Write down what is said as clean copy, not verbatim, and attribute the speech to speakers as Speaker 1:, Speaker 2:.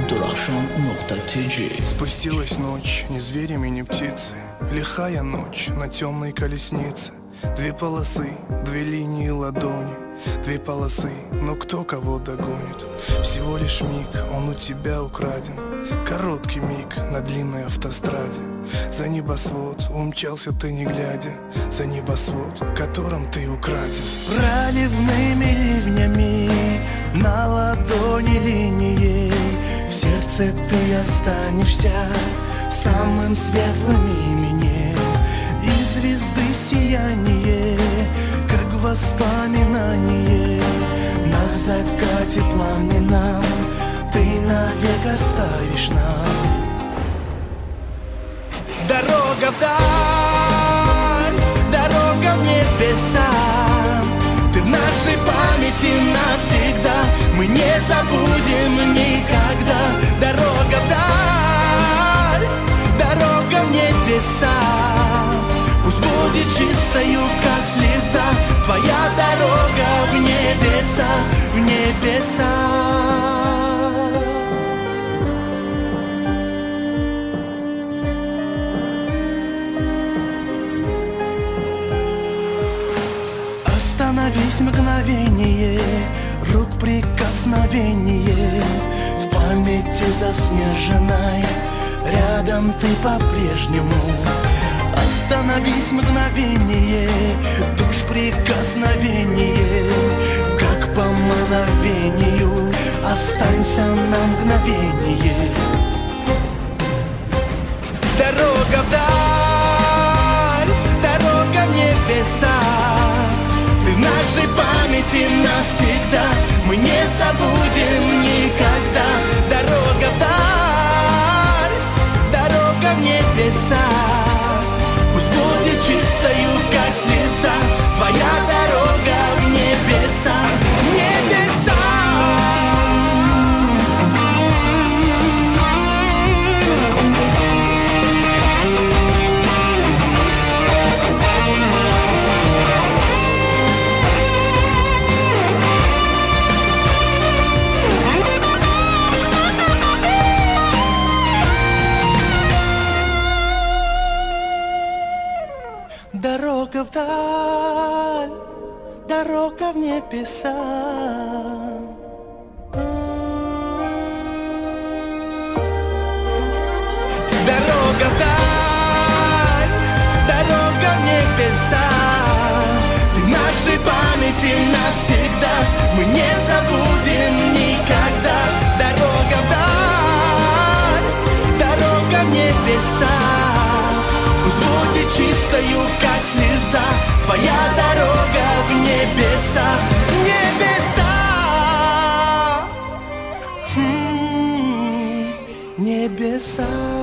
Speaker 1: kulturaxsham.tg.
Speaker 2: Спустилась ночь, ни зверями, ни птицы. Лихая ночь на темной колеснице. Две полосы, две линии ладони. Две полосы, но кто кого догонит? Всего лишь миг, он у тебя украден. Короткий миг на длинной автостраде. За небосвод умчался ты не глядя. За небосвод, которым ты украден. Проливными ливнями на ладони линией. В сердце ты останешься самым светлым именем. И звезды сияние, как воспоминание. На закате пламена ты навек оставишь нам. Дорога вдаль, дорога в небеса. Ты в нашей памяти навсегда. Мы не забудем никогда. Дорога вдаль, дорога в небеса. Пусть будет чистою, как слеза, твоя дорога в небеса, в небеса. Остановись мгновение, рук прикосновение. В памяти заснеженной рядом ты по-прежнему. Остановись мгновение, душ прикосновение. Как по мановению, останься на мгновение. Дорога вдаль, дорога в небеса. Ты в нашей памяти навсегда. Мы не забудем никогда. Дорога вдаль, дорога в небеса. Пусть будет чистою, как слеза, твоя дорога в небеса, в небеса. Дорога вдаль, дорога в небеса. Дорога вдаль, дорога в небеса. Ты в нашей памяти навсегда. Мы не забудем никогда. Дорога вдаль, дорога в небеса. Пусть будет чистою, как слеза, твоя дорога в небеса, небеса, небеса.